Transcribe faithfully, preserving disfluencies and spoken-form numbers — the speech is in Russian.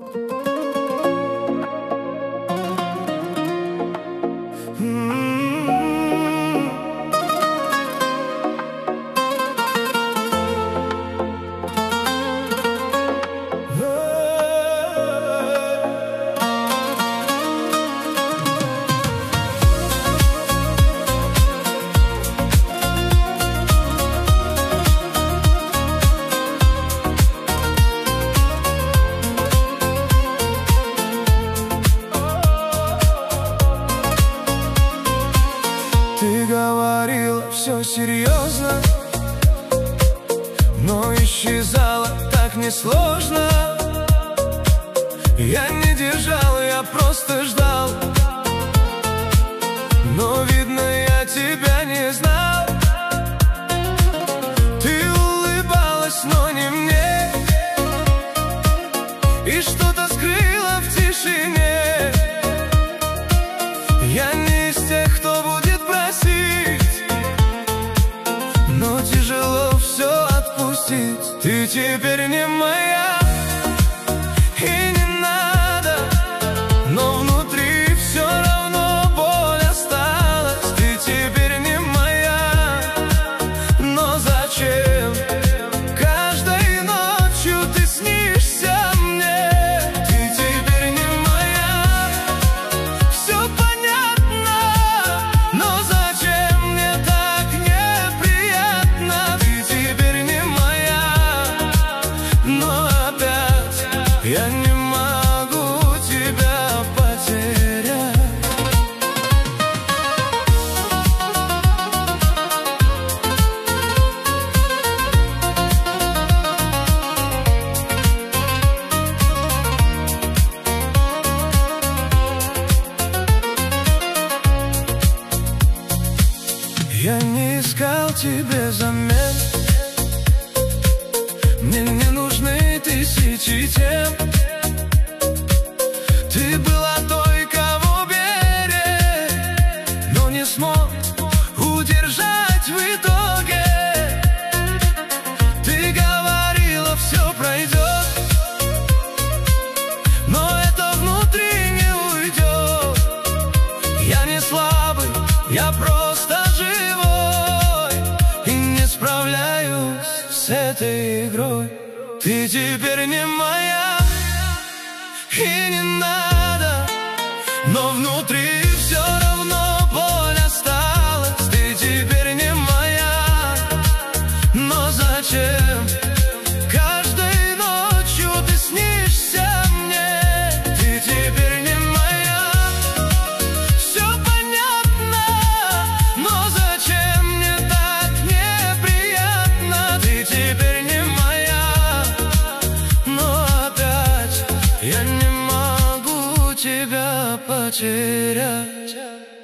Ты говорила все серьезно, но исчезала так несложно. Я не держал, я просто ждал, но, видно, я тебя не знал. Ты улыбалась, но не мне, и что-то скрыла в тишине. Я не из тех, кто будет просить, но тяжело все отпустить. Ты теперь не моя, и не надо, но внутри все равно боль осталась. Ты теперь не моя, но зачем? Каждой ночью ты снишься мне. Ты теперь не моя, все понятно, но зачем мне так неприятно? Ты теперь не моя, но опять я не могу тебя потерять. Я не искал тебе замен, мне не нужны тысячи тем. Ты была той, кого берег, но не смог удержать в итоге. Ты говорила, все пройдет, но это внутри не уйдет. Я не слабый, я просто живой, и не справляюсь с этой игрой. Ты теперь не моя, и не надо, но внутри все равно боль осталась. Ты теперь не моя, но зачем? Каждой ночью ты снишься мне. Ты теперь не моя, все понятно, но зачем мне так неприятно? Ты теперь не моя, но опять я не могу тебя потерять.